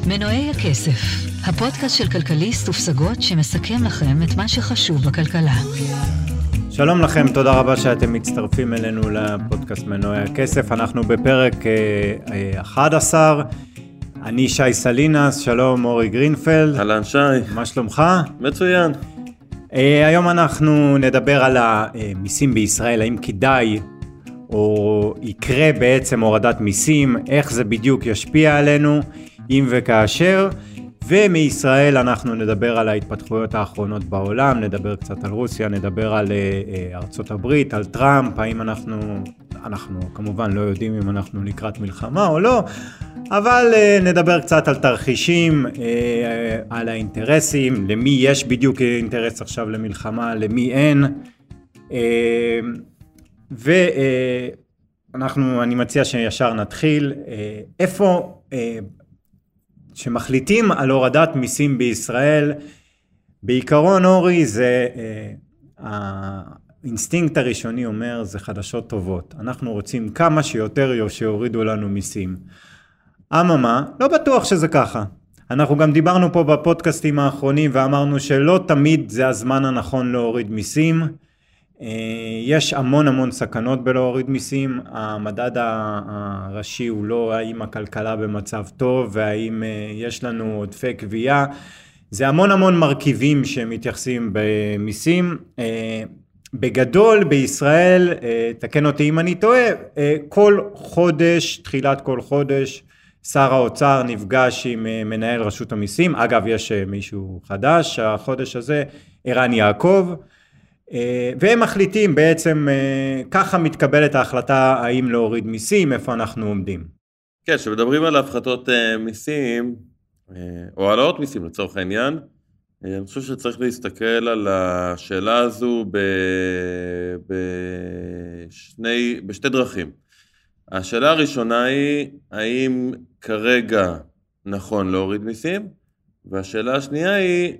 מנועי הכסף, הפודקאסט של כלכליסט ופסגות שמסכם לכם את מה שחשוב בכלכלה. שלום לכם, תודה רבה שאתם מצטרפים אלינו לפודקאסט מנועי הכסף. אנחנו בפרק 11. אני שי סלינס, שלום אורי גרינפלד. אהלן שי. מה שלומך? מצוין. היום אנחנו נדבר על המיסים בישראל, האם כדאי או יקרה בעצם הורדת מיסים, איך זה בדיוק ישפיע עלינו, אם וכאשר, ומישראל אנחנו נדבר על ההתפתחויות האחרונות בעולם, נדבר קצת על רוסיה, נדבר על ארצות הברית, על טראמפ, האם אנחנו כמובן לא יודעים אם אנחנו לקראת מלחמה או לא, אבל נדבר קצת על תרחישים, על האינטרסים, למי יש בדיוק אינטרס עכשיו למלחמה, למי אין, אני מציע שישר נתחיל. איפה שמחליטים על הורדת מיסים בישראל, בעיקרון אורי זה האינסטינקט הראשוני אומר זה חדשות טובות, אנחנו רוצים כמה שיותר שיורידו לנו מיסים. אממה, לא בטוח שזה ככה. אנחנו גם דיברנו פה בפודקאסטים האחרונים ואמרנו שלא תמיד זה הזמן הנכון להוריד מיסים. יש המון סכנות בלהוריד מיסים. המדד הראשי הוא לא האם הכלכלה במצב טוב והאם יש לנו עודפי קביעה. זה המון מרכיבים שמתייחסים במיסים. בגדול בישראל, תקן אותי אם אני טועה, כל חודש, תחילת כל חודש, שר האוצר נפגש עם מנהל רשות המיסים. אגב, יש מישהו חדש, החודש הזה, ערן יעקב, והם מחליטים בעצם, ככה מתקבלת ההחלטה האם להוריד מיסים, איפה אנחנו עומדים. כן, שמדברים על הפחתות מיסים, או העלאות מיסים לצורך העניין, אני חושב שצריך להסתכל על השאלה הזו בשתי דרכים. השאלה הראשונה היא, האם כרגע נכון להוריד מיסים? והשאלה השנייה היא,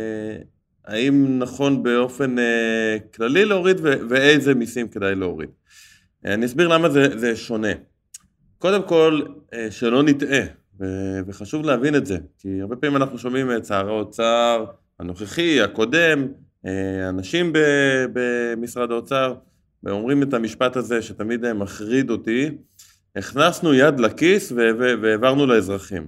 האם נכון באופן כללי להוריד ואיזה מיסים כדאי להוריד. אני אסביר למה זה שונה. קודם כל, שלא נטעה, וחשוב להבין את זה, כי הרבה פעמים אנחנו שומעים את שר האוצר הנוכחי, הקודם, אנשים במשרד האוצר, ואומרים את המשפט הזה שתמיד מחריד אותי, הכנסנו יד לכיס והעברנו לאזרחים.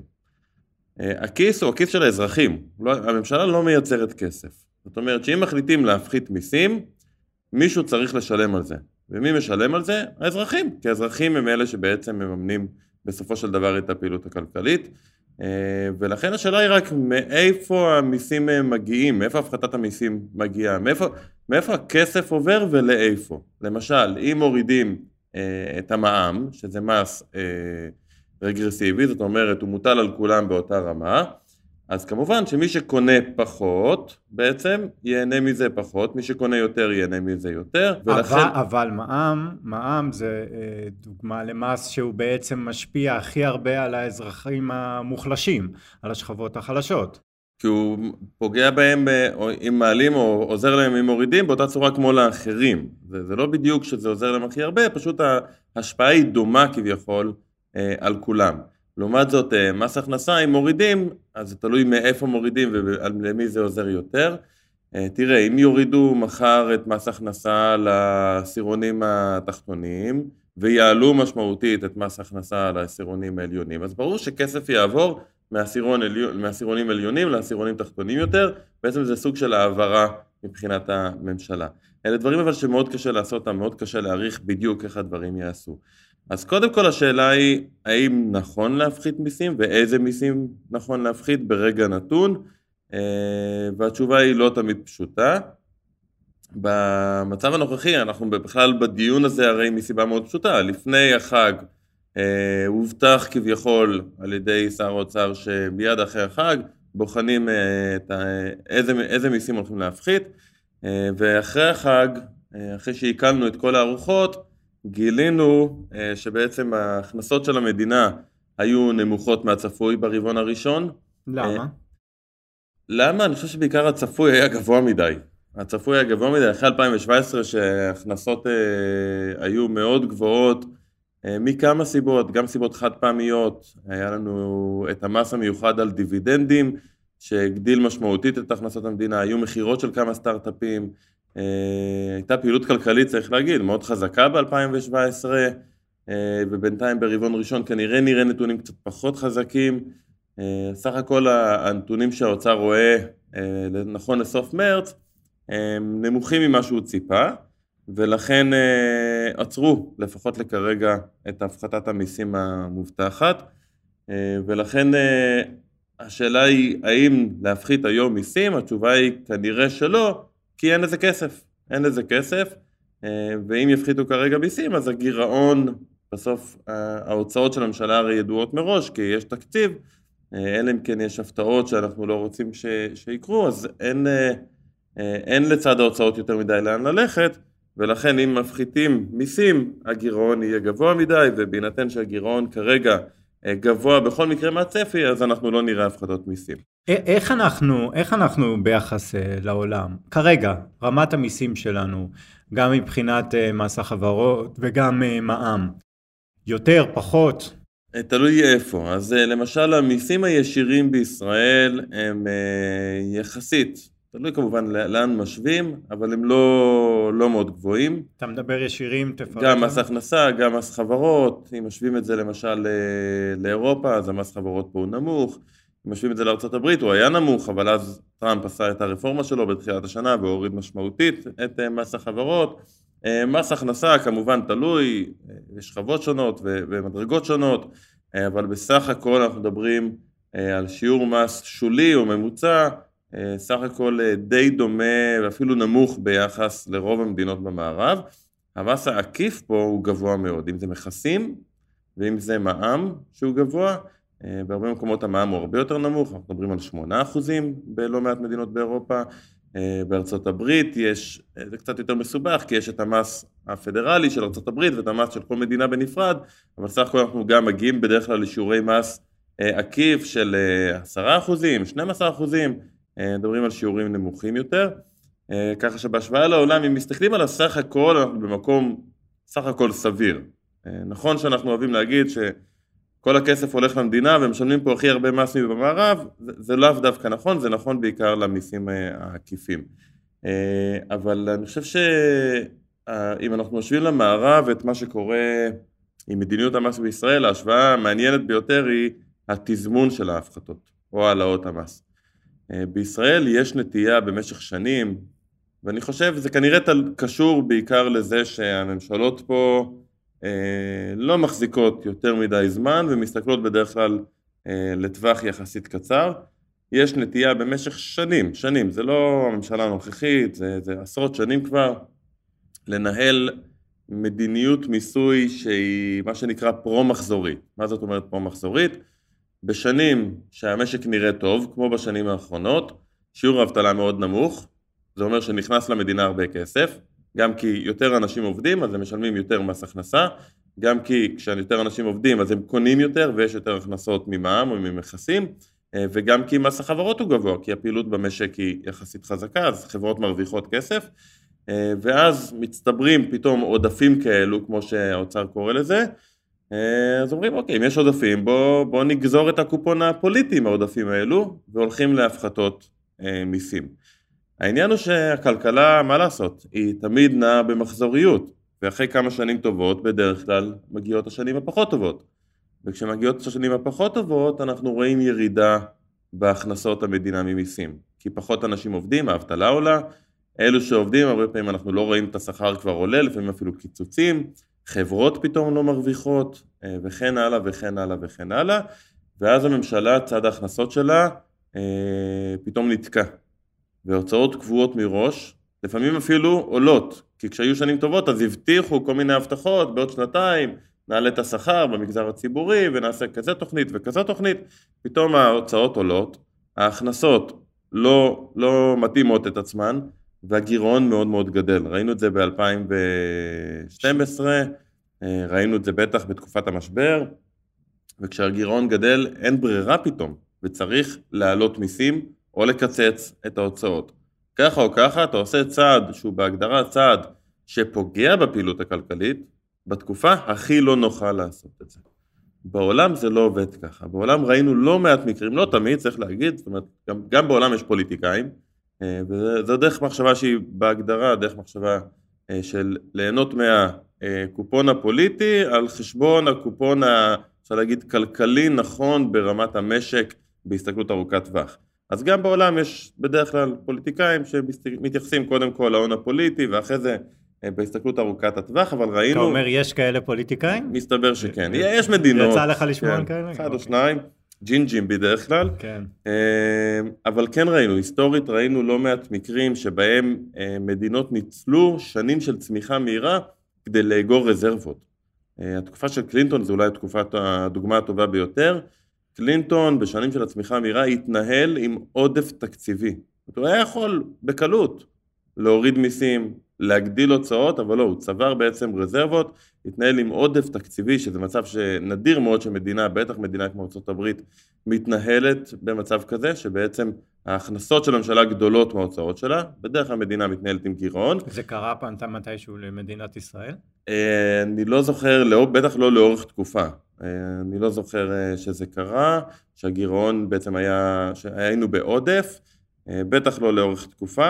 הכיס הוא הכיס של האזרחים, הממשלה לא מייצרת כסף. זאת אומרת שאם מחליטים להפחית מיסים, מישהו צריך לשלם על זה. ומי משלם על זה? האזרחים, כי האזרחים הם אלה שבעצם מממנים בסופו של דבר את הפעילות הכלכלית, ולכן השאלה היא רק מאיפה המיסים מגיעים, מאיפה הפחתת המיסים מגיעה, מאיפה הכסף עובר ולאיפה. למשל, אם מורידים את המע"מ, שזה מס רגרסיבי, זאת אומרת, הוא מוטל על כולם באותה רמה, אז כמובן שמי שקונה פחות, בעצם ייהנה מזה פחות, מי שקונה יותר ייהנה מזה יותר, ולכן... אבל מע"מ זה דוגמה למס שהוא בעצם משפיע הכי הרבה על האזרחים המוחלשים, על השכבות החלשות. כי הוא פוגע בהם אם מעלים או עוזר להם אם מורידים, באותה צורה כמו לאחרים. זה לא בדיוק שזה עוזר להם הכי הרבה, פשוט ההשפעה היא דומה כביכול על כולם. לעומת זאת, מס הכנסה, אם מורידים, אז זה תלוי מאיפה מורידים ולמי זה עוזר יותר. תראה, אם יורידו מחר את מס הכנסה לעשירונים התחתונים, ויעלו משמעותית את מס הכנסה לעשירונים העליונים, אז ברור שכסף יעבור מעשירונים עליונים לעשירונים תחתונים יותר, בעצם זה סוג של העברה מבחינת הממשלה. אלה דברים אבל שמאוד קשה לעשות אותם, מאוד קשה להעריך בדיוק איך הדברים יעשו. אז קודם כל השאלה היא, האם נכון להפחית מיסים ואיזה מיסים נכון להפחית ברגע נתון, והתשובה היא לא תמיד פשוטה. במצב הנוכחי, אנחנו בכלל בדיון הזה הרי מסיבה מאוד פשוטה, לפני החג הובטח כביכול על ידי שר האוצר שמיד אחרי החג בוחנים איזה מיסים הולכים להפחית, ואחרי החג, אחרי שהקלנו את כל הארוחות, גילינו שבעצם ההכנסות של המדינה היו נמוכות מהצפוי ברבעון הראשון. למה? למה? אני חושב שבעיקר הצפוי היה גבוה מדי. הצפוי היה גבוה מדי, אחרי 2017 שההכנסות היו מאוד גבוהות, מכמה סיבות, גם סיבות חד פעמיות, היה לנו את המס המיוחד על דיבידנדים, שהגדיל משמעותית את הכנסות המדינה, היו מחירות של כמה סטארט-אפים, הייתה פעילות כלכלית, צריך להגיד, מאוד חזקה ב-2017, ובינתיים ברבעון ראשון כנראה נראה נתונים קצת פחות חזקים, סך הכל הנתונים שהאוצר רואה נכון לסוף מרץ, הם נמוכים ממה שהוא ציפה, ולכן עצרו לפחות לכרגע את הפחתת המיסים המובטחת, ולכן השאלה היא האם להפחית היום מיסים, התשובה היא כנראה שלא, כי אין לזה כסף, אין לזה כסף, ואם יפחיתו כרגע מיסים אז הגירעון, בסוף ההוצאות של הממשלה הרי ידועות מראש, כי יש תקציב, אלא אם כן יש הפתעות שאנחנו לא רוצים שיקרו, אז אין לצד ההוצאות יותר מדי לאן ללכת, ולכן אם מפחיתים מיסים, הגירעון יהיה גבוה מדי, ובהינתן שהגירעון כרגע גבוה בכל מקרה מהצפי, אז אנחנו לא נראה הפחתות מיסים. איך אנחנו ביחס לעולם? כרגע, רמת המיסים שלנו, גם מבחינת מס החברות וגם מע"מ, יותר, פחות? תלוי איפה. אז למשל המיסים הישירים בישראל הם יחסית, תלוי כמובן לאן משווים, אבל הם לא מאוד גבוהים. אתה מדבר ישירים, תפרט. גם מס הכנסה, גם מס חברות, אם משווים את זה למשל לאירופה, אז המס חברות פה הוא נמוך, אם משווים את זה לארצות הברית, הוא היה נמוך, אבל אז טראמפ עשה את הרפורמה שלו בתחילת השנה, והוריד משמעותית את מס החברות. מס הכנסה כמובן תלוי, יש שכבות שונות ומדרגות שונות, אבל בסך הכל אנחנו מדברים על שיעור מס שולי או ממוצע, סך הכל די דומה ואפילו נמוך ביחס לרוב המדינות במערב. המס העקיף פה הוא גבוה מאוד, אם זה מכסים ואם זה מע"מ שהוא גבוה, בהרבה מקומות המע"מ הוא הרבה יותר נמוך, אנחנו מדברים על 8% בלא מעט מדינות באירופה, בארצות הברית זה קצת יותר מסובך, כי יש את המס הפדרלי של ארצות הברית ואת המס של כל מדינה בנפרד, אבל סך הכל אנחנו גם מגיעים בדרך כלל לשיעורי מס עקיף של 10%, 12%, מדברים על שיעורים נמוכים יותר, ככה שבהשוואה לעולם, אם מסתכלים על הסך הכל, אנחנו במקום סך הכל סביר. נכון שאנחנו אוהבים להגיד שכל הכסף הולך למדינה ומשלמים פה הכי הרבה מס במערב, זה לאו דווקא נכון, זה נכון בעיקר למיסים העקיפים. אבל אני חושב שאם אנחנו משווים למערב את מה שקורה עם מדיניות המס בישראל, ההשוואה המעניינת ביותר היא התזמון של ההפחתות או העלאות המס. בישראל יש נטייה במשך שנים, ואני חושב זה כנראה קשור בעיקר לזה שהממשלות פה לא מחזיקות יותר מדי זמן ומסתכלות בדרך כלל לטווח יחסית קצר. יש נטייה במשך שנים, זה לא הממשלה הנוכחית, זה עשרות שנים כבר, לנהל מדיניות מיסוי שהיא מה שנקרא פרו-מחזורית. מה זאת אומרת פרו-מחזורית? בשנים שהמשק נראה טוב, כמו בשנים האחרונות, שיעור האבטלה מאוד נמוך, זה אומר שנכנס למדינה הרבה כסף, גם כי יותר אנשים עובדים, אז הם משלמים יותר מס הכנסה, גם כי כשיותר אנשים עובדים, אז הם קונים יותר, ויש יותר הכנסות ממע"מ או ממכסים, וגם כי מס החברות הוא גבוה, כי הפעילות במשק היא יחסית חזקה, אז חברות מרוויחות כסף, ואז מצטברים פתאום עודפים כאלו, כמו שהאוצר קורא לזה, אז אומרים, אוקיי, אם יש עודפים, בוא נגזור את הקופון הפוליטי מהעודפים האלו, והולכים להפחתות מיסים. העניין הוא שהכלכלה, מה לעשות, היא תמיד נעה במחזוריות, ואחרי כמה שנים טובות, בדרך כלל מגיעות השנים הפחות טובות. וכשמגיעות השנים הפחות טובות, אנחנו רואים ירידה בהכנסות המדינה ממיסים. כי פחות אנשים עובדים, האבטלה עולה, אלו שעובדים, הרבה פעמים אנחנו לא רואים את השכר כבר עולה, לפעמים אפילו קיצוצים, חברות פתאום לא מרוויחות, וכן הלאה וכן הלאה וכן הלאה, ואז הממשלה, צד ההכנסות שלה, פתאום נתקע. והוצאות קבועות מראש, לפעמים אפילו עולות, כי כשהיו שנים טובות אז הבטיחו כל מיני הבטחות, בעוד שנתיים נעלה את השכר במגזר הציבורי ונעשה כזה תוכנית וכזו תוכנית, פתאום ההוצאות עולות, ההכנסות לא מתאימות את עצמן, והגירעון מאוד מאוד גדל. ראינו את זה ב-2012, ראינו את זה בטח בתקופת המשבר, וכשהגירעון גדל אין ברירה פתאום, וצריך להעלות מיסים או לקצץ את ההוצאות. ככה או ככה אתה עושה צעד שהוא בהגדרה צעד שפוגע בפעילות הכלכלית, בתקופה הכי לא נוחה לעשות את זה. בעולם זה לא עובד ככה, בעולם ראינו לא מעט מקרים, לא תמיד צריך להגיד, זאת אומרת, גם בעולם יש פוליטיקאים, וזו דרך מחשבה שהיא בהגדרה, דרך מחשבה של ליהנות מהקופון הפוליטי, על חשבון הקופון, אפשר להגיד, כלכלי נכון ברמת המשק, בהסתכלות ארוכת טווח. אז גם בעולם יש בדרך כלל פוליטיקאים שמתייחסים קודם כל להון הפוליטי, ואחרי זה בהסתכלות ארוכת הטווח, אבל ראינו... אתה אומר, יש כאלה פוליטיקאים? מסתבר שכן. יש מדינות... יצא לך לשמוע על כאלה? אחד או שניים, ג'ינג'ים בדרך כלל. כן. אבל כן ראינו, היסטורית ראינו לא מעט מקרים שבהם מדינות ניצלו שנים של צמיחה מהירה כדי לאגור רזרבות. התקופה של קלינטון זו אולי הדוגמה הטובה ביותר. קלינטון בשנים של הצמיחה המהירה התנהל עם עודף תקציבי. הוא היה יכול בקלות להוריד מיסים, להגדיל הוצאות, אבל לא, הוא צבר בעצם רזרבות, התנהל עם עודף תקציבי, שזה מצב שנדיר מאוד שמדינה, בטח מדינה כמו ארצות הברית, מתנהלת במצב כזה, שבעצם ההכנסות של הממשלה גדולות מההוצאות שלה, בדרך כלל המדינה מתנהלת עם גירעון. זה קרה פנתה מתישהו למדינת ישראל? אני לא זוכר, בטח לא לאורך תקופה. אני לא זוכר שזה קרה, שהגירעון בעצם היינו בעודף, בטח לא לאורך תקופה,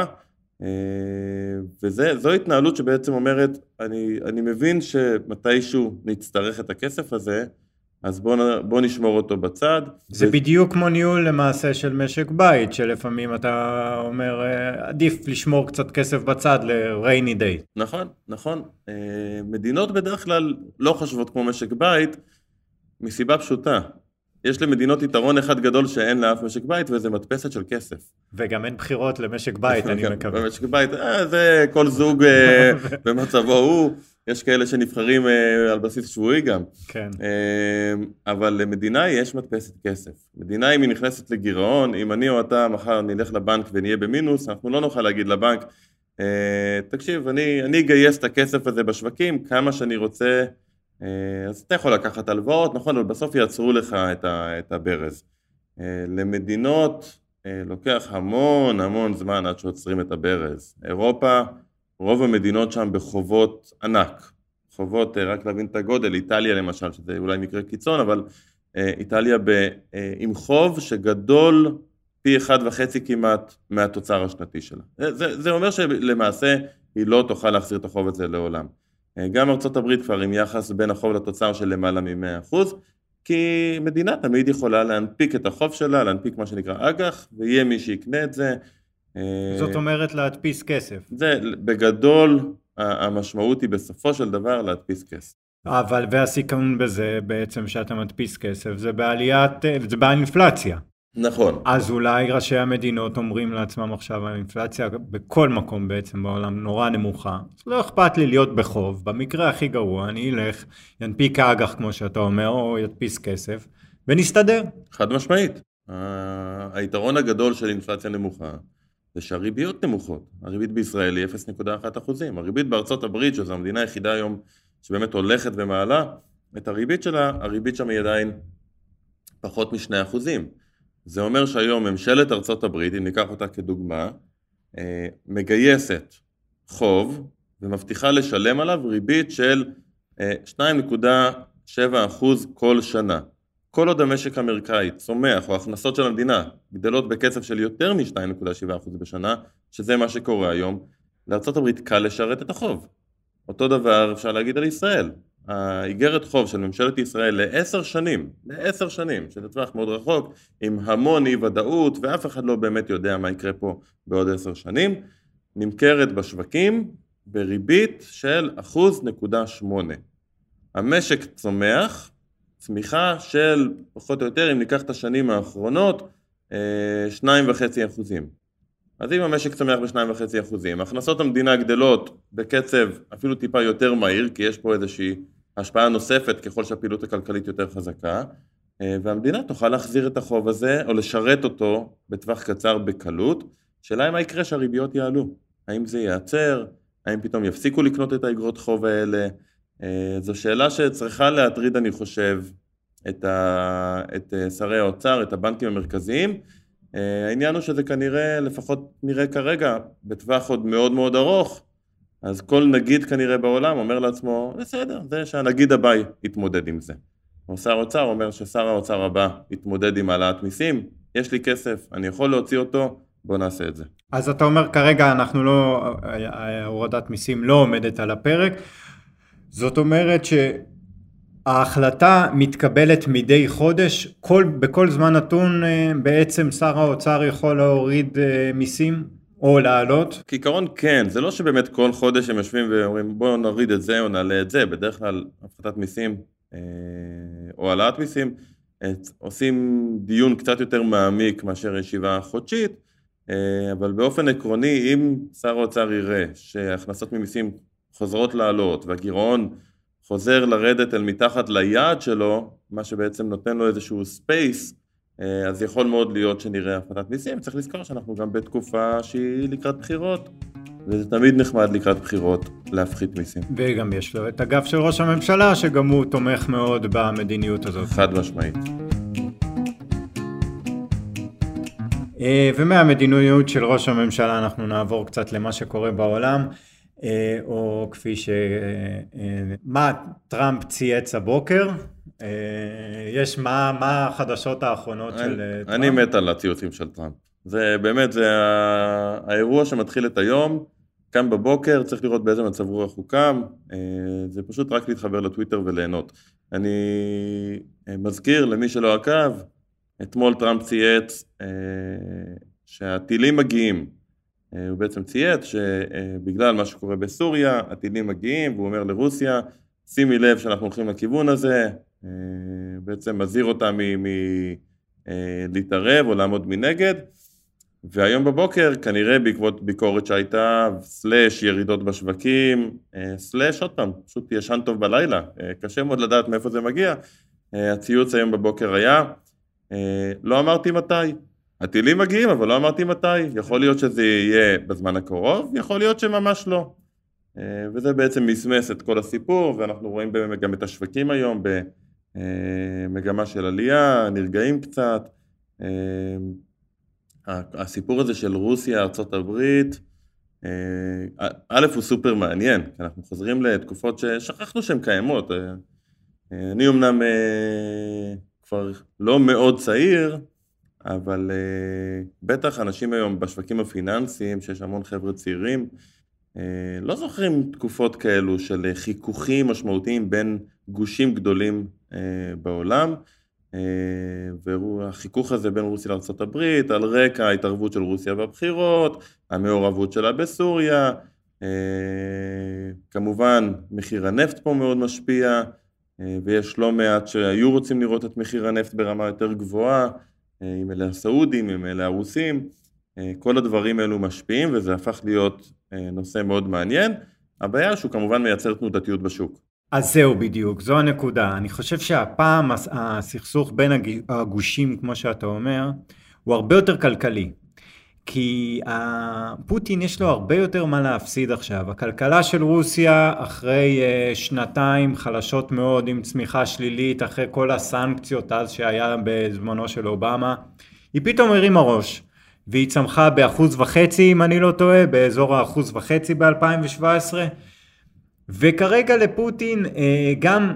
וזו התנהלות שבעצם אומרת, אני מבין שמתישהו נצטרך את הכסף הזה, אז בוא נשמור אותו בצד. זה בדיוק כמו ניהול למעשה של משק בית, שלפעמים אתה אומר, עדיף לשמור קצת כסף בצד ל-rainy day. נכון, נכון. מדינות בדרך כלל לא חושבות כמו משק בית, מסיבה פשוטה. יש למדינות יתרון אחד גדול שאין לאף משק בית, וזה מדפסת של כסף. וגם אין בחירות למשק בית, אני מקווה. במשק בית, זה כל זוג במצבו הוא, יש כאלה שנבחרים על בסיס שבועי גם. כן. אבל למדינה יש מדפסת כסף. מדינה אם היא נכנסת לגירעון, אם אני או אתה מחר נלך לבנק ונהיה במינוס, אנחנו לא נוכל להגיד לבנק, תקשיב, אני אגייס את הכסף הזה בשווקים, כמה שאני רוצה, אז אתה יכול לקחת הלוואות, נכון, אבל בסוף יעצרו לך את הברז. למדינות לוקח המון זמן עד שעוצרים את הברז. אירופה, רוב המדינות שם בחובות ענק. חובות, רק להבין את הגודל, איטליה למשל, שזה אולי מקרה קיצון, אבל איטליה עם חוב שגדול פי 1.5 כמעט מהתוצר השנתי שלה. זה אומר שלמעשה היא לא תוכל להחזיר את החוב הזה לעולם. גם ארצות הברית כבר עם יחס בין החוב לתוצר של למעלה מ-100%, כי מדינה תמיד יכולה להנפיק את החוב שלה, להנפיק מה שנקרא אג"ח, ויהיה מי שיקנה את זה. זאת אומרת להדפיס כסף. זה בגדול, המשמעות היא בסופו של דבר להדפיס כסף. אבל והסיכון בזה בעצם שאתה מדפיס כסף, זה באינפלציה. נכון. אז אולי ראשי המדינות אומרים לעצמם עכשיו, האינפלציה בכל מקום בעצם בעולם נורא נמוכה, לא אכפת לי להיות בחוב, במקרה הכי גרוע אני אלך, ינפיק אג"ח כמו שאתה אומר, או ידפיס כסף, ונסתדר. חד משמעית. היתרון הגדול של אינפלציה נמוכה, זה שהריביות נמוכות. הריבית בישראל היא 0.1%. הריבית בארצות הברית, שזו המדינה היחידה היום שבאמת הולכת ומעלה, את הריבית שלה, הריבית שם היא עדיין פחות מ2%. זה אומר שהיום ממשלת ארצות הברית, אם ניקח אותה כדוגמה, מגייסת חוב ומבטיחה לשלם עליו ריבית של 2.7% כל שנה. כל עוד המשק האמריקאי צומח או הכנסות של המדינה גדלות בקצב של יותר מ-2.7% בשנה, שזה מה שקורה היום, לארצות הברית קל לשרת את החוב. אותו דבר אפשר להגיד על ישראל. האיגרת חוב של ממשלת ישראל ל10 שנים, שזה טווח מאוד רחוק, עם המון אי ודאות, ואף אחד לא באמת יודע מה יקרה פה בעוד 10 שנים, נמכרת בשווקים בריבית של 1.8%. המשק צומח, צמיחה של פחות או יותר, אם ניקח את השנים האחרונות, 2.5%. אז אם המשק צומח ב2.5%, הכנסות המדינה גדלות בקצב אפילו טיפה יותר מהיר, כי יש פה איזושהי השפעה נוספת ככל שהפעילות הכלכלית יותר חזקה, והמדינה תוכל להחזיר את החוב הזה, או לשרת אותו בטווח קצר בקלות. שאלה מה יקרה שהריביות יעלו, האם זה ייעצר, האם פתאום יפסיקו לקנות את האגרות חוב האלה, זו שאלה שצריכה להטריד אני חושב את שרי האוצר, את הבנקים המרכזיים. העניין הוא שזה כנראה, לפחות נראה כרגע, בטווח עוד מאוד מאוד ארוך, אז כל נגיד כנראה בעולם אומר לעצמו, בסדר, זה שהנגיד הבא יתמודד עם זה. או שר האוצר אומר ששר האוצר הבא יתמודד עם העלאת מיסים, יש לי כסף, אני יכול להוציא אותו, בוא נעשה את זה. אז אתה אומר כרגע אנחנו לא, הורדת מיסים לא עומדת על הפרק, זאת אומרת שההחלטה מתקבלת מדי חודש, בכל זמן נתון בעצם שר האוצר יכול להוריד מיסים או לעלות? כעיקרון כן, זה לא שבאמת כל חודש הם יושבים ואומרים בואו נוריד את זה או נעלה את זה, בדרך כלל הפחתת מיסים או העלאת מיסים, עושים דיון קצת יותר מעמיק מאשר ישיבה חודשית, אבל באופן עקרוני אם שר האוצר יראה שהכנסות ממיסים חוזרות לעלות והגירעון חוזר לרדת אל מתחת ליעד שלו, מה שבעצם נותן לו איזשהו ספייס, אז יכול מאוד להיות שנראה הפחתת מיסים. צריך לזכור שאנחנו גם בתקופה שהיא לקראת בחירות, וזה תמיד נחמד לקראת בחירות להפחית מיסים. וגם יש לו את אגף של ראש הממשלה שגם הוא תומך מאוד במדיניות הזאת. חד משמעית. ומהמדיניות של ראש הממשלה אנחנו נעבור קצת למה שקורה בעולם, או כפי מה טראמפ צייץ הבוקר, יש מה החדשות האחרונות של טראמפ? אני מת על הציוצים של טראמפ. זה באמת, זה האירוע שמתחיל את היום, קם בבוקר, צריך לראות באיזה מצב רוח הוא קם, זה פשוט רק להתחבר לטוויטר וליהנות. אני מזכיר למי שלא עקב, אתמול טראמפ צייץ שהטילים מגיעים, הוא בעצם צייץ שבגלל מה שקורה בסוריה, הטילים מגיעים, והוא אומר לרוסיה, שימי לב שאנחנו הולכים לכיוון הזה, בעצם מזהיר אותה להתערב או לעמוד מנגד, והיום בבוקר כנראה בעקבות ביקורת שהייתה, סלש ירידות בשווקים, סלש עוד פעם, פשוט ישן טוב בלילה, קשה מאוד לדעת מאיפה זה מגיע, הציוץ היום בבוקר היה, לא אמרתי מתי, הטילים מגיעים אבל לא אמרתי מתי, יכול להיות שזה יהיה בזמן הקרוב, יכול להיות שממש לא, וזה בעצם מסמס את כל הסיפור, ואנחנו רואים גם את השווקים היום במגמה של עלייה, נרגעים קצת, הסיפור הזה של רוסיה, ארצות הברית, א' הוא סופר מעניין, כי אנחנו חוזרים לתקופות ששכחנו שהן קיימות, אני אמנם כבר לא מאוד צעיר, אבל בטח אנשים היום בשווקים הפיננסיים, שיש המון חבר'ה צעירים, לא זוכרים תקופות כאלו של חיכוכים משמעותיים בין גושים גדולים בעולם, והחיכוך הזה בין רוסיה לארצות הברית, על רקע ההתערבות של רוסיה בבחירות, המעורבות שלה בסוריה, כמובן מחיר הנפט פה מאוד משפיע, ויש לא מעט שהיו רוצים לראות את מחיר הנפט ברמה יותר גבוהה, עם אלה הסעודים, עם אלה הרוסים, כל הדברים האלו משפיעים, וזה הפך להיות נושא מאוד מעניין, הבעיה שהוא כמובן מייצר תנודתיות בשוק. אז זהו בדיוק, זו הנקודה. אני חושב שהפעם הסכסוך בין הגושים, כמו שאתה אומר, הוא הרבה יותר כלכלי. כי פוטין יש לו הרבה יותר מה להפסיד עכשיו. הכלכלה של רוסיה אחרי שנתיים חלשות מאוד עם צמיחה שלילית, אחרי כל הסנקציות אז שהיה בזמנו של אובמה, היא פתאום הרימה ראש. והיא צמחה ב1.5% אם אני לא טועה, באזור ה1.5% ב-2017, וכרגע לפוטין גם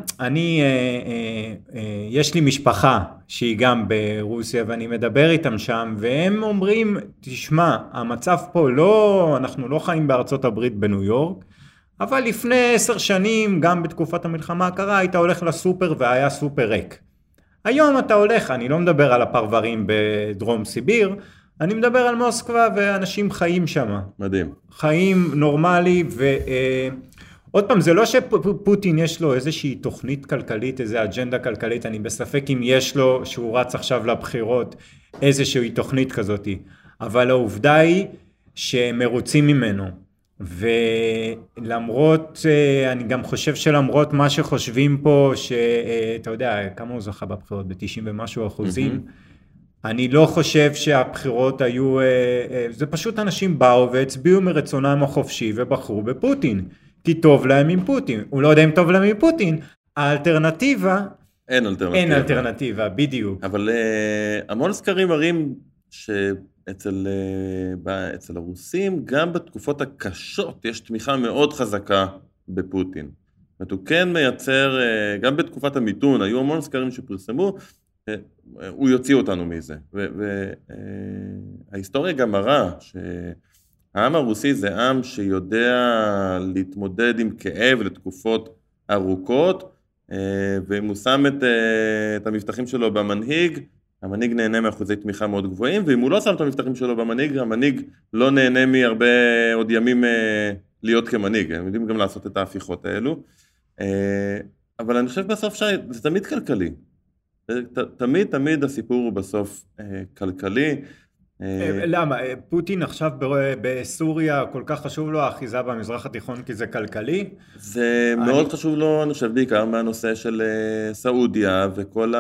יש לי משפחה שהיא גם ברוסיה ואני מדבר איתם שם, והם אומרים, תשמע, המצב פה לא, אנחנו לא חיים בארצות הברית בניו יורק, אבל לפני 10 שנים, גם בתקופת המלחמה הקרה, היית הולך לסופר והיה סופר ריק. היום אתה הולך, אני לא מדבר על הפרברים בדרום סיביר, אני מדבר על מוסקבה ואנשים חיים שם. מדהים. חיים נורמלי עוד פעם, זה לא שפוטין יש לו איזושהי תוכנית כלכלית, איזו אג'נדה כלכלית, אני בספק אם יש לו, שהוא רץ עכשיו לבחירות, איזושהי תוכנית כזאת, אבל העובדה היא שמרוצים ממנו, ולמרות, אני גם חושב שלמרות מה שחושבים פה, שאתה יודע, כמה הוא זכה בבחירות? ב-90 ומשהו אחוזים, אני לא חושב שהבחירות היו, זה פשוט אנשים באו והצביעו מרצונם החופשי ובחרו בפוטין. כי טוב להם עם פוטין, הוא לא יודע אם טוב להם עם פוטין, האלטרנטיבה, אין אלטרנטיבה. אין אלטרנטיבה, בדיוק. אבל המון סקרים מראים שאצל הרוסים, גם בתקופות הקשות, יש תמיכה מאוד חזקה בפוטין. זאת אומרת, הוא כן מייצר, גם בתקופת המיתון, היו המון סקרים שפרסמו, הוא יוציא אותנו מזה. וההיסטוריה גם מראה שהעם הרוסי זה עם שיודע להתמודד עם כאב לתקופות ארוכות, ואם הוא שם את המבטחים שלו במנהיג, המנהיג נהנה מאחוזי תמיכה מאוד גבוהים, ואם הוא לא שם את המבטחים שלו במנהיג, המנהיג לא נהנה מהרבה עוד ימים להיות כמנהיג, הם יודעים גם לעשות את ההפיכות האלו, אבל אני חושב בסוף זה תמיד כלכלי, תמיד הסיפור הוא בסוף כלכלי. למה? פוטין עכשיו בסוריה כל כך חשוב לו האחיזה במזרח התיכון כי זה כלכלי? זה מאוד חשוב לו, אני חושב בעיקר מהנושא של סעודיה וכל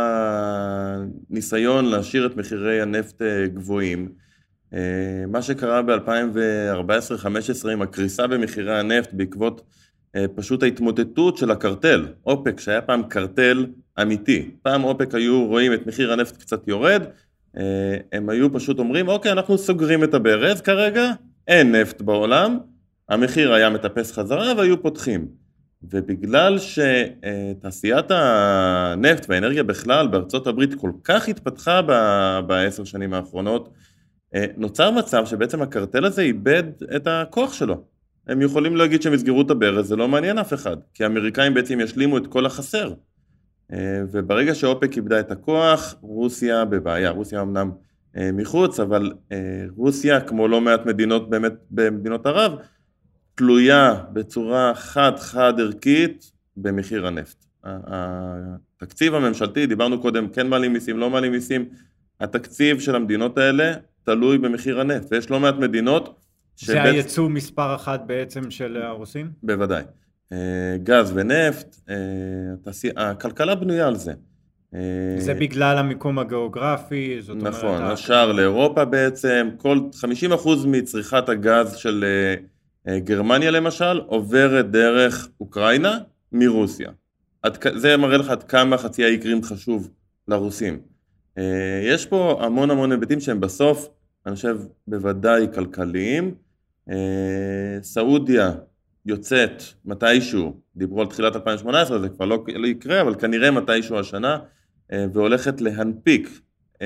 הניסיון להשאיר את מחירי הנפט גבוהים. מה שקרה ב-2014-2015 עם הקריסה במחירי הנפט בעקבות פשוט ההתמוטטות של הקרטל, אופק שהיה פעם קרטל אמיתי. פעם אופק היו רואים את מחיר הנפט קצת יורד, הם היו פשוט אומרים, אוקיי, אנחנו סוגרים את הברז כרגע, אין נפט בעולם, המחיר היה מטפס חזרה והיו פותחים. ובגלל שתעשיית הנפט והאנרגיה בכלל בארצות הברית כל כך התפתחה ב10 שנים האחרונות, נוצר מצב שבעצם הקרטל הזה איבד את הכוח שלו. הם יכולים להגיד שהם יסגרו את הברז, זה לא מעניין אף אחד, כי האמריקאים בעצם ישלימו את כל החסר. וברגע שאופק איבדה את הכוח, רוסיה בבעיה. רוסיה אמנם מחוץ, אבל רוסיה, כמו לא מעט מדינות באמת במדינות ערב, תלויה בצורה חד ערכית במחיר הנפט. התקציב הממשלתי, דיברנו קודם, כן מעלים מיסים, לא מעלים מיסים, התקציב של המדינות האלה תלוי במחיר הנפט, ויש לא מעט מדינות זה הייצוא מספר אחת בעצם של הרוסים? בוודאי. גז ונפט, הכלכלה בנויה על זה. זה בגלל המיקום הגיאוגרפי, זאת אומרת... נכון, השאר לאירופה בעצם, 50% מצריכת הגז של גרמניה למשל, עוברת דרך אוקראינה מרוסיה. זה מראה לך עד כמה חצי האי קרים חשוב לרוסים. יש פה המון היבטים שהם בסוף, אני חושב, בוודאי כלכליים. סעודיה יוצאת מתישהו, דיברו על תחילת 2018, זה כבר לא יקרה, אבל כנראה מתישהו השנה, והולכת להנפיק 5%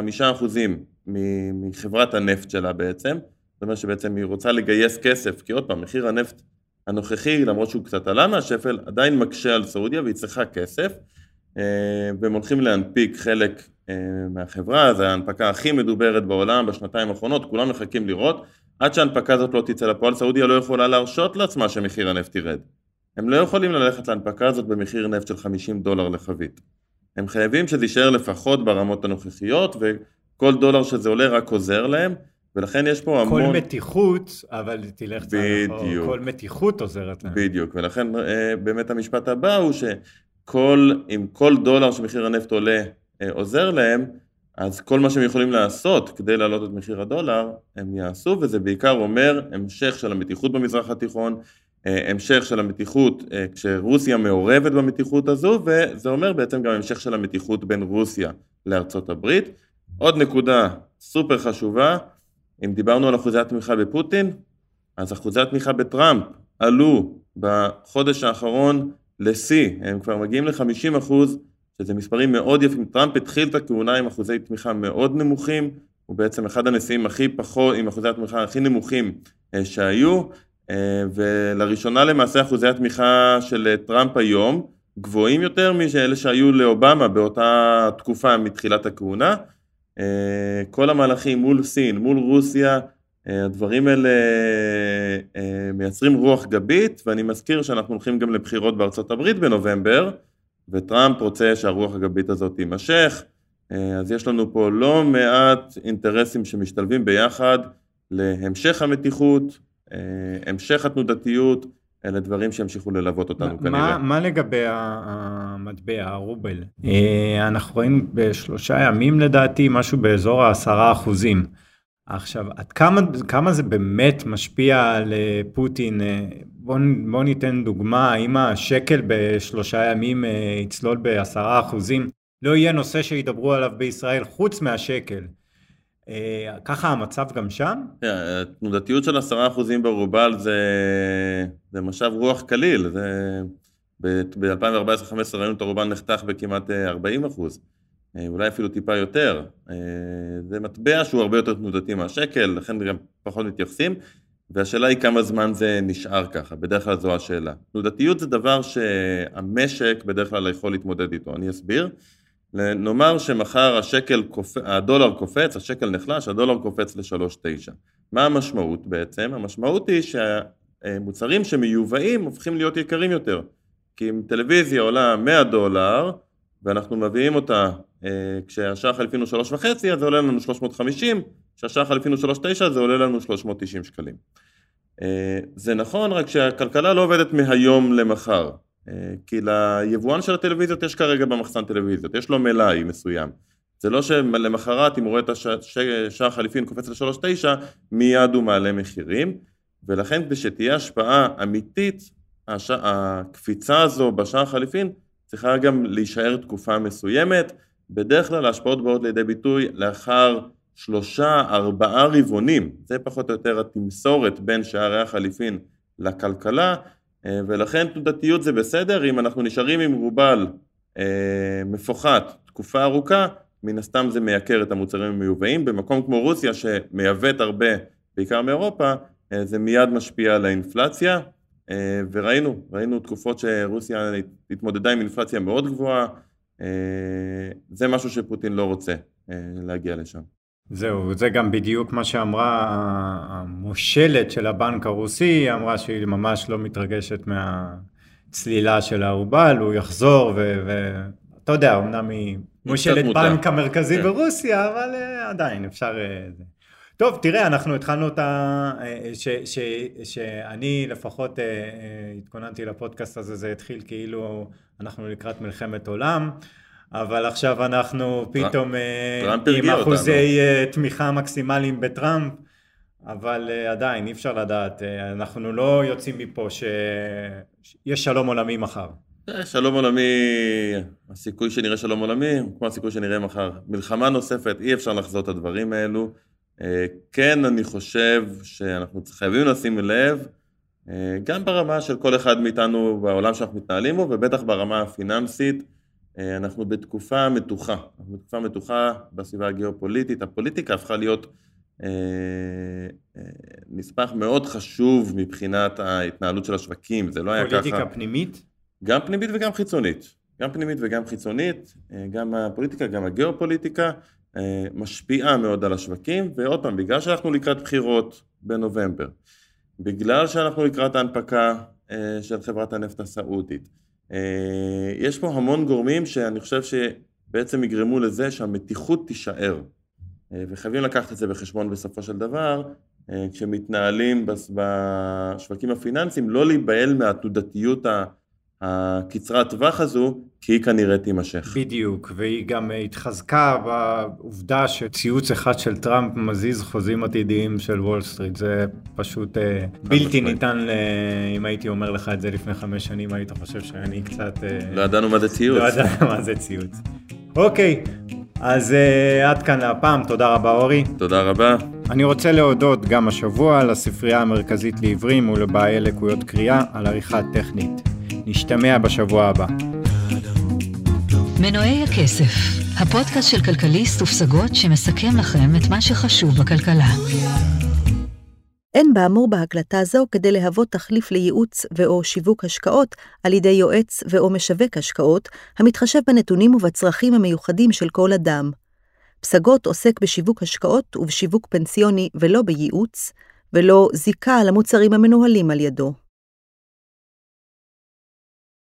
מחברת הנפט שלה בעצם, זאת אומרת שבעצם היא רוצה לגייס כסף, כי עוד פעם, מחיר הנפט הנוכחי, למרות שהוא קצת עלה מהשפל, עדיין מקשה על סעודיה והיא צריכה כסף, והם הולכים להנפיק חלק מהחברה, זו ההנפקה הכי מדוברת בעולם בשנתיים האחרונות, כולם מחכים לראות, עד שההנפקה הזאת לא תצא לפועל, סעודיה לא יכולה להרשות לעצמה שמחיר הנפט ירד. הם לא יכולים ללכת להנפקה הזאת במחיר נפט של $50 לחבית. הם חייבים שזה יישאר לפחות ברמות הנוכחיות, וכל דולר שזה עולה רק עוזר להם, ולכן יש פה המון... כל מתיחות, אבל תלך כל מתיחות עוזרת להם. בדיוק, ולכן באמת המשפט הבא הוא שאם כל דולר שמחיר הנפט עולה עוזר להם, אז כל מה שהם יכולים לעשות כדי להעלות את מחיר הדולר, הם יעשו, וזה בעיקר אומר המשך של המתיחות במזרח התיכון, המשך של המתיחות כשרוסיה מעורבת במתיחות הזו, וזה אומר בעצם גם המשך של המתיחות בין רוסיה לארצות הברית. עוד נקודה סופר חשובה, אם דיברנו על אחוזי התמיכה בפוטין, אז אחוזי התמיכה בטראמפ עלו בחודש האחרון לשיא, הם כבר מגיעים ל-50%, שזה מספרים מאוד יפים. טראמפ התחיל את הכהונה עם אחוזי תמיכה מאוד נמוכים, הוא בעצם אחד הנשיאים הכי פחות, עם אחוזי התמיכה הכי נמוכים שהיו, ולראשונה למעשה אחוזי התמיכה של טראמפ היום, גבוהים יותר מאלה שהיו לאובמה באותה תקופה מתחילת הכהונה. כל המהלכים מול סין, מול רוסיה, הדברים האלה מייצרים רוח גבית, ואני מזכיר שאנחנו הולכים גם לבחירות בארצות הברית בנובמבר, וטראמפ רוצה שהרוח הגבית הזאת תימשך, אז יש לנו פה לא מעט אינטרסים שמשתלבים ביחד להמשך המתיחות, המשך התנודתיות, אלה דברים שהמשיכו ללוות אותנו כנראה. מה לגבי המטבע, הרובל? אנחנו רואים בשלושה ימים לדעתי משהו באזור 10%. עכשיו, עד כמה זה באמת משפיע על פוטין? בוא ניתן דוגמה, אם השקל בשלושה ימים יצלול ב10%, לא יהיה נושא שידברו עליו בישראל חוץ מהשקל. ככה המצב גם שם? התנודתיות של 10% ברובל זה משב רוח קליל, ב-2014-2015 ראינו את הרובל נחתך בכמעט 40%, אולי אפילו טיפה יותר, זה מטבע שהוא הרבה יותר תנודתי מהשקל, לכן גם פחות מתייחסים, והשאלה היא כמה זמן זה נשאר ככה, בדרך כלל זו השאלה. תנודתיות זה דבר שהמשק בדרך כלל יכול להתמודד איתו, אני אסביר. נאמר שמחר הדולר קופץ, השקל נחלש, הדולר קופץ ל-3.9. מה המשמעות בעצם? המשמעות היא שהמוצרים שמיובאים הופכים להיות יקרים יותר. כי אם טלוויזיה עולה $100, ואנחנו מביאים אותה כשהשעה חליפין הוא 3.5, אז זה עולה לנו 350, כשהשעה חליפין הוא 3.9, זה עולה לנו 390 שקלים. זה נכון, רק שהכלכלה לא עובדת מהיום למחר. כי ליבואן של הטלוויזיות יש כרגע במחסן טלוויזיות, יש לו מלאי מסוים. זה לא שלמחרת, אם הוא רואה את השעה חליפין קופץ ל-3.9, מיד הוא מעלה מחירים, ולכן כדי שתהיה השפעה אמיתית, הקפיצה הזו בשעה חליפין, צריכה גם להישאר תקופה מסוימת, בדרך כלל ההשפעות באות לידי ביטוי לאחר 3-4 רבעונים, זה פחות או יותר התמסורת בין שערי החליפין לכלכלה, ולכן תנודתיות זה בסדר, אם אנחנו נשארים עם רובל מפוחת תקופה ארוכה, מן הסתם זה מייקר את המוצרים המיובאים, במקום כמו רוסיה שמייבאת הרבה, בעיקר מאירופה, זה מיד משפיע על האינפלציה, וראינו תקופות שרוסיה התמודדה עם אינפלציה מאוד גבוהה, זה משהו שפוטין לא רוצה להגיע לשם. זהו, זה גם בדיוק מה שאמרה המושלת של הבנק הרוסי, היא אמרה שהיא ממש לא מתרגשת מהצלילה של הרובל, הוא יחזור ואתה יודע, אמנם היא מושלת בנק המרכזי ברוסיה, אבל עדיין אפשר... טוב, תראה, אנחנו התחלנו אותה, שאני לפחות התכוננתי לפודקאסט הזה, זה התחיל כאילו אנחנו לקראת מלחמת עולם, אבל עכשיו אנחנו פתאום עם אחוזי תמיכה מקסימליים בטראמפ, אבל עדיין אי אפשר לדעת, אנחנו לא יוצאים מפה שיש שלום עולמי מחר. שלום עולמי, הסיכוי שנראה שלום עולמי, כמו הסיכוי שנראה מחר. מלחמה נוספת, אי אפשר לחזות את הדברים האלו. כן, אני חושב שאנחנו חייבים לשים לב, גם ברמה של כל אחד מאיתנו בעולם שאנחנו מתנהלים בו, ובטח ברמה הפיננסית, אנחנו בתקופה מתוחה בסביבה הגיאופוליטית, הפוליטיקה הפכה להיות נספח מאוד חשוב מבחינת ההתנהלות של השווקים, זה לא היה ככה. פוליטיקה פנימית? גם פנימית וגם חיצונית, גם הפוליטיקה, גם הגיאופוליטיקה, משפיעה מאוד על השווקים, ועוד פעם, בגלל שאנחנו לקראת בחירות בנובמבר, בגלל שאנחנו לקראת ההנפקה של חברת הנפט הסעודית, יש פה המון גורמים שאני חושב שבעצם יגרמו לזה שהמתיחות תישאר, וחייבים לקחת את זה בחשבון בסופו של דבר, כשמתנהלים בשווקים הפיננסיים, לא להיבהל מהתנודתיות הקצרת טווח הזו, כי היא כנראה תימשך. בדיוק, והיא גם התחזקה בעובדה שציוץ אחד של טראמפ מזיז חוזים עתידיים של וול סטריט, זה פשוט בלתי ניתן, אם הייתי אומר לך את זה לפני 5 שנים, היית חושב שאני קצת... לא ידענו מה זה ציוץ. לא ידענו מה זה ציוץ. אוקיי, אז עד כאן להפעם, תודה רבה אורי. תודה רבה. אני רוצה להודות גם השבוע לספרייה המרכזית לעיוורים ולבעלי לקויות קריאה על עריכה טכנית. נשתמע בשבוע הבא. מנועי הכסף, הפודקאסט של כלכליסט ופסגות שמסכם לכם את מה שחשוב בכלכלה. אין באמור בהקלטה זו כדי להוות תחליף לייעוץ ואו שיווק השקעות על ידי יועץ ואו משווק השקעות, המתחשב בנתונים ובצרכים המיוחדים של כל אדם. פסגות עוסק בשיווק השקעות ובשיווק פנסיוני ולא בייעוץ, ולא זיקה על המוצרים המנוהלים על ידו.